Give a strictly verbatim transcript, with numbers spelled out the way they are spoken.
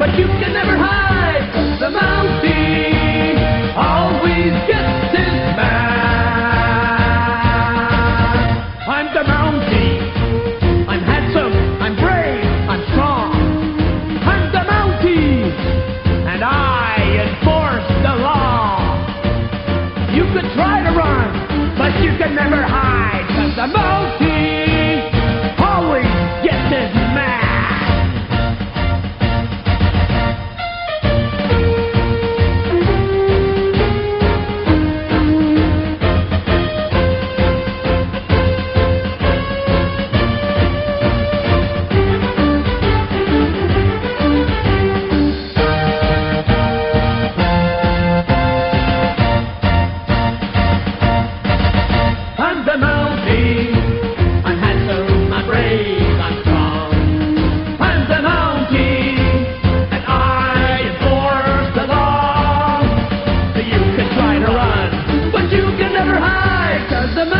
but you can never hide. The Mountie always gets his man. I'm the Mountie. I'm handsome, I'm brave, I'm strong. I'm the Mountie, and I enforce the law. You could try to run, but you can never hide, 'cause the Mountie always gets his man. I'm the Mountie. I'm handsome, I'm brave, I'm strong. I'm the Mountie, and I enforce the law. You can try to run, but you can never hide, 'cause the